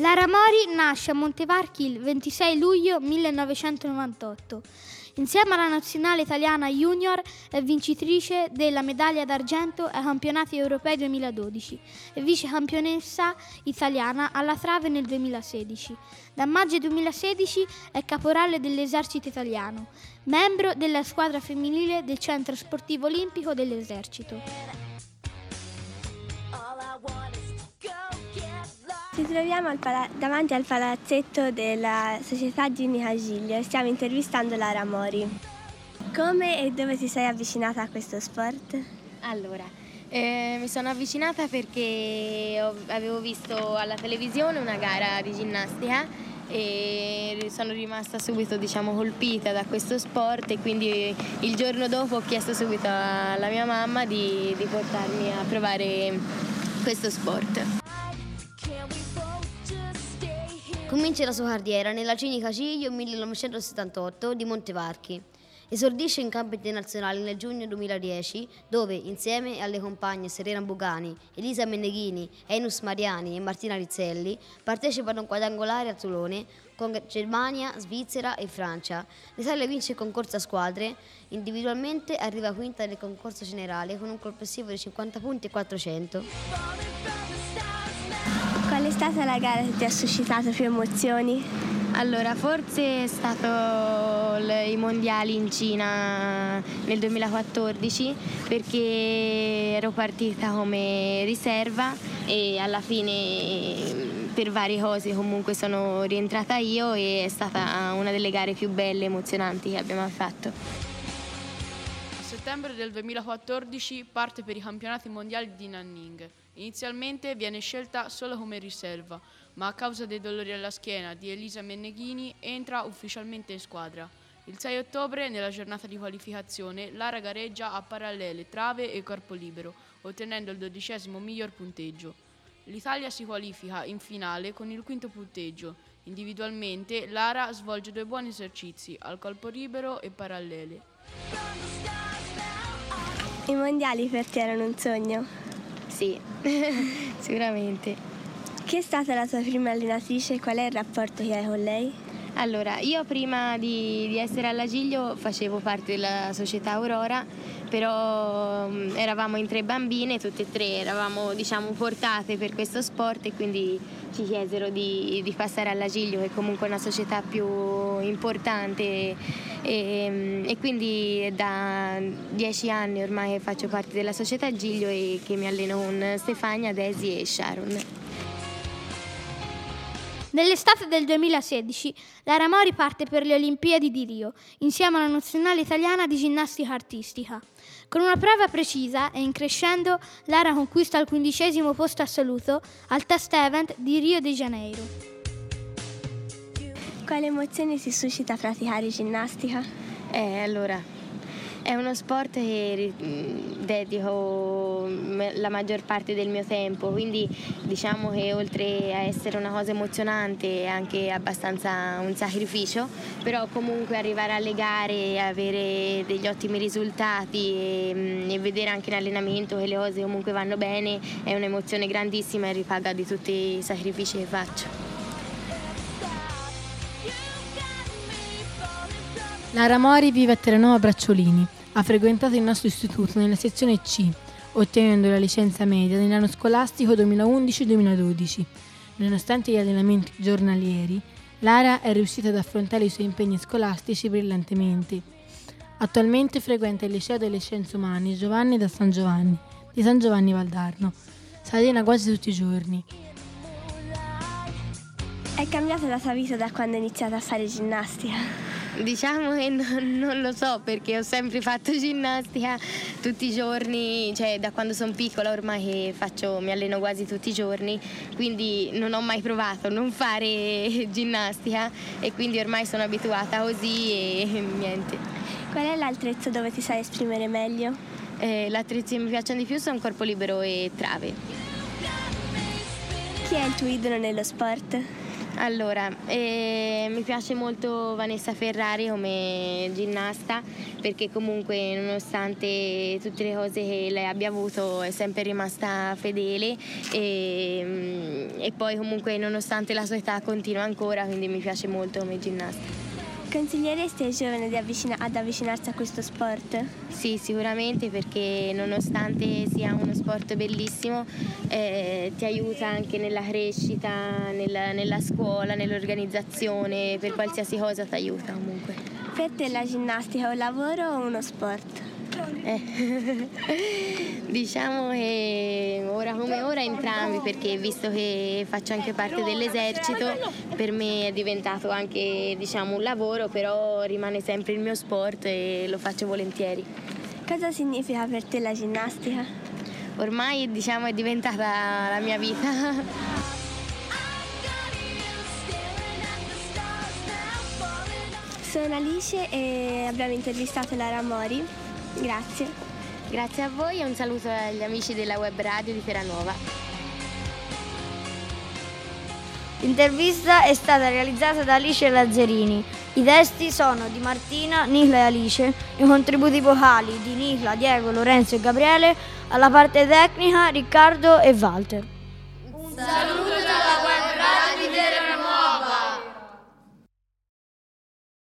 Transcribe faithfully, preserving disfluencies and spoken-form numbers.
Lara Mori nasce a Montevarchi il ventisei luglio millenovecentonovantotto. Insieme alla nazionale italiana junior è vincitrice della medaglia d'argento ai campionati europei duemiladodici e vice campionessa italiana alla trave nel duemilasedici. Da maggio duemilasedici è caporale dell'esercito italiano, membro della squadra femminile del Centro Sportivo Olimpico dell'Esercito. Ci troviamo al pala- davanti al palazzetto della società Ginnica Giglio e stiamo intervistando Lara Mori. Come e dove ti sei avvicinata a questo sport? Allora, eh, mi sono avvicinata perché ho- avevo visto alla televisione una gara di ginnastica e sono rimasta subito, diciamo, colpita da questo sport e quindi il giorno dopo ho chiesto subito alla mia mamma di, di portarmi a provare questo sport. Comincia la sua carriera nella Ginnica Giglio millenovecentosettantotto di Montevarchi. Esordisce in campo internazionale nel giugno duemiladieci, dove, insieme alle compagne Serena Bugani, Elisa Menneghini, Enus Mariani e Martina Rizzelli, partecipano a un quadrangolare a Tolone con Germania, Svizzera e Francia. L'Italia vince il concorso a squadre, individualmente arriva quinta nel concorso generale con un complessivo di cinquanta punti e quattrocento. Qual è stata la gara che ti ha suscitato più emozioni? Allora, forse è stato l- i mondiali in Cina nel duemilaquattordici perché ero partita come riserva e alla fine per varie cose comunque sono rientrata io e è stata una delle gare più belle e emozionanti che abbiamo fatto. A settembre del duemilaquattordici parte per i campionati mondiali di Nanning. Inizialmente viene scelta solo come riserva, ma a causa dei dolori alla schiena di Elisa Menneghini entra ufficialmente in squadra. Il sei ottobre, nella giornata di qualificazione, Lara gareggia a parallele, trave e corpo libero, ottenendo il dodicesimo miglior punteggio. L'Italia si qualifica in finale con il quinto punteggio. Individualmente, Lara svolge due buoni esercizi, al corpo libero e parallele. I mondiali per te erano un sogno? Sì, sicuramente. Chi è stata la tua prima allenatrice e qual è il rapporto che hai con lei? Allora, io prima di, di essere alla Giglio facevo parte della società Aurora, però um, eravamo in tre bambine, tutte e tre eravamo, diciamo, portate per questo sport e quindi ci chiesero di, di passare alla Giglio, che è comunque una società più importante e, e quindi da dieci anni ormai faccio parte della società Giglio e che mi alleno con Stefania, Daisy e Sharon. Nell'estate del duemilasedici, Lara Mori parte per le Olimpiadi di Rio, insieme alla nazionale italiana di ginnastica artistica. Con una prova precisa e in crescendo, Lara conquista il quindicesimo posto assoluto al test event di Rio de Janeiro. Quali emozioni ti suscita praticare ginnastica? Eh, allora, è uno sport che mh, dedico me- la maggior parte del mio tempo, quindi diciamo che oltre a essere una cosa emozionante è anche abbastanza un sacrificio, però comunque arrivare alle gare e avere degli ottimi risultati e, mh, e vedere anche in allenamento che le cose comunque vanno bene è un'emozione grandissima e ripaga di tutti i sacrifici che faccio. Lara Mori vive a Terranova Bracciolini. Ha frequentato il nostro istituto nella sezione C, ottenendo la licenza media nell'anno scolastico duemilaundici duemiladodici. Nonostante gli allenamenti giornalieri, Lara è riuscita ad affrontare i suoi impegni scolastici brillantemente. Attualmente frequenta il liceo delle scienze umane Giovanni da San Giovanni, di San Giovanni Valdarno. Si allena quasi tutti i giorni. È cambiata la tua vita da quando hai iniziato a fare ginnastica? Diciamo che non, non lo so perché ho sempre fatto ginnastica tutti i giorni, cioè da quando sono piccola ormai che faccio, mi alleno quasi tutti i giorni, quindi non ho mai provato a non fare ginnastica e quindi ormai sono abituata così e niente. Qual è l'attrezzo dove ti sai esprimere meglio? Eh, l'attrezzo che mi piacciono di più sono corpo libero e trave. Chi è il tuo idolo nello sport? Allora, eh, mi piace molto Vanessa Ferrari come ginnasta, perché comunque nonostante tutte le cose che lei abbia avuto è sempre rimasta fedele e, e poi comunque nonostante la sua età continua ancora, quindi mi piace molto come ginnasta. Consiglieresti ai giovani di avvicina- ad avvicinarsi a questo sport? Sì, sicuramente, perché nonostante sia uno sport bellissimo, eh, ti aiuta anche nella crescita, nella, nella scuola, nell'organizzazione, per qualsiasi cosa ti aiuta comunque. Per te la ginnastica è un lavoro o uno sport? Eh. Diciamo che ora come ora entrambi, perché visto che faccio anche parte dell'esercito, per me è diventato anche, diciamo, un lavoro, però rimane sempre il mio sport e lo faccio volentieri. Cosa significa per te la ginnastica? Ormai, diciamo, è diventata la mia vita. Sono Alice e abbiamo intervistato Lara Mori. Grazie. Grazie a voi e un saluto agli amici della web radio di Terranova. L'intervista è stata realizzata da Alice Lazzarini. I testi sono di Martina, Nicla e Alice, i contributi vocali di Nicla, Diego, Lorenzo e Gabriele, alla parte tecnica Riccardo e Walter. Un saluto